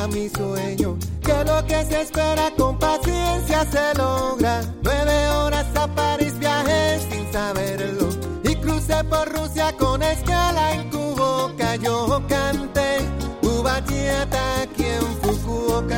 a mi sueño, que lo que se espera con paciencia se logra. 9 horas a París viajé sin saberlo y crucé por Rusia con escala en Kuboka. Yo canté Ubachata aquí en Fukuoka.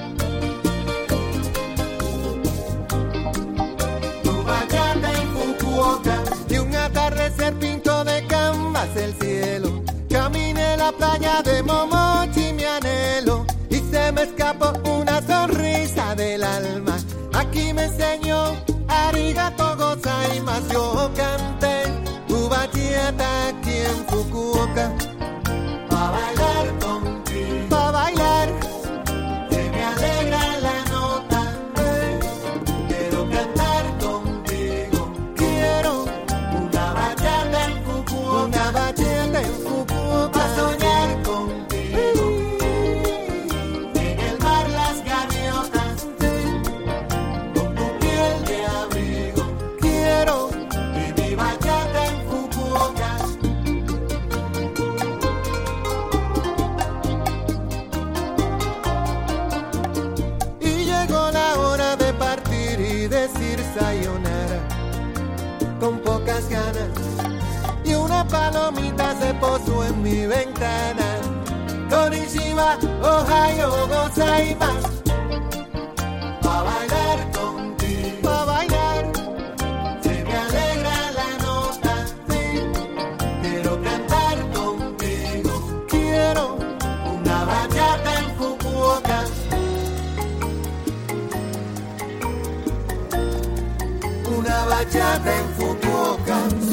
Ubachata en Fukuoka. Y un atardecer pintó de canvas el cielo. Caminé la playa de Momochi, mi anhelo, y se me escapó una sonrisa del alma. Aquí me enseñó arigato gozaimasu. Yo canté Ubachata aquí en Fukuoka. Pa' bailar contigo, pa' bailar, se me alegra la nota. Quiero cantar contigo, quiero una bachata en Fukuoka, una bachata en Fukuoka. Pa' soñar contigo, en el mar las gaviotas, con tu piel de abrigo. Quiero y mi bachata en Fukuoka. Y llegó la hora de partir y decir sayonara con pocas ganas. Y una palomita se posó en mi ventana. Konnichiwa, ohayo gozaimasu. Pa' bailar contigo, pa' bailar, se me alegra la nota, sí. Quiero cantar contigo, quiero una bachata en Fukuoka. Una bachata en Fukuoka.